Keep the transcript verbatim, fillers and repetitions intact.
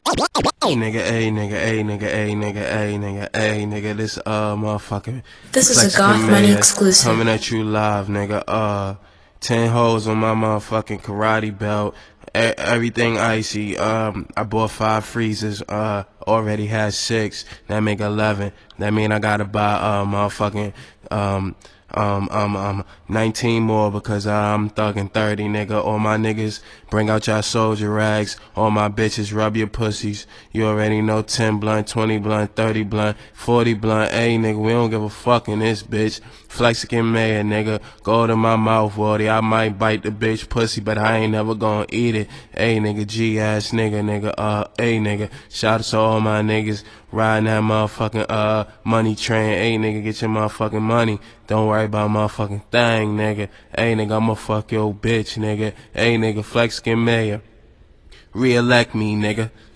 Hey nigga, hey nigga, hey nigga, hey nigga, hey nigga, hey nigga, this uh motherfucking This is a Flexican Goth Money Mayor exclusive. coming at you live, nigga. Uh, ten hoes on my motherfucking karate belt, e everything icy. Um, I bought five freezers. Uh, already had six. That make eleven. That mean I gotta buy uh motherfucking um. Um, um, um, nineteen more because I'm thugging thirty, nigga. All my niggas, bring out y'all soldier rags. All my bitches, rub your pussies. You already know ten blunt, twenty blunt, thirty blunt, forty blunt. Hey, nigga, we don't give a fuck in this bitch. Flexican Mayor, nigga. Go to my mouth, Wardy. I might bite the bitch pussy, but I ain't never gonna eat it. Hey, nigga, G ass nigga, nigga. Uh, hey, nigga. Shout out to all my niggas riding that motherfucking uh money train. Hey, nigga, get your motherfucking money. Don't worry about motherfucking thing, nigga. Hey, nigga, I'ma fuck your bitch, nigga. Hey, nigga, Flexican Mayor. Re-elect me, nigga.